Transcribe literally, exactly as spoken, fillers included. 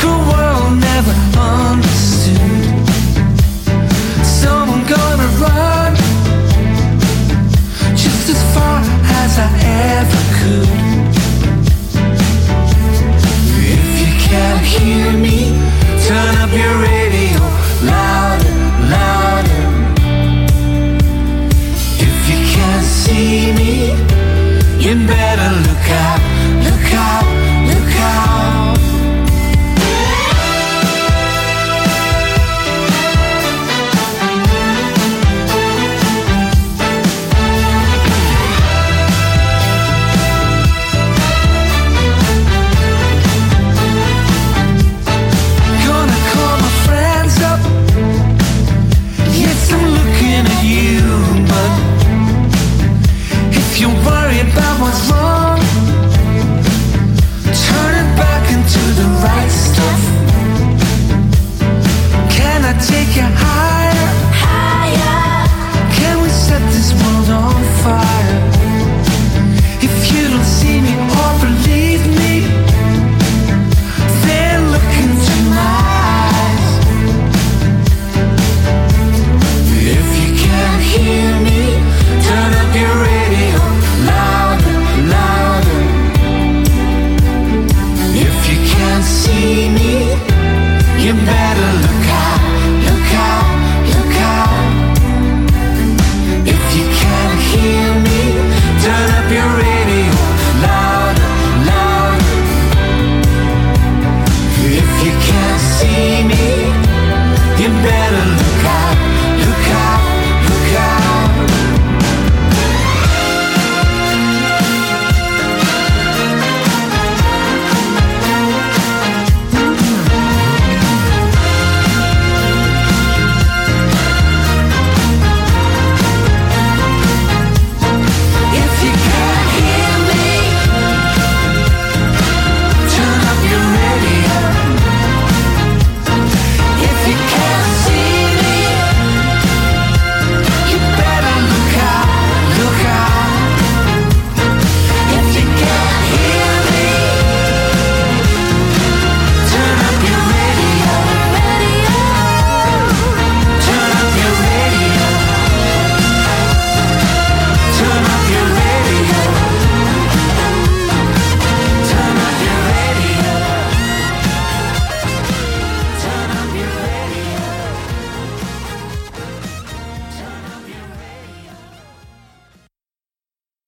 the world never understood. So I'm gonna run just as far as I ever could. If you can't hear me, turn up your radio louder, louder. If you can't see me, you better look out, look out, look out. Gonna call my friends up. Yes, I'm looking at you, but if you're worried about what's wrong, turn it back into the right stuff. Can I take your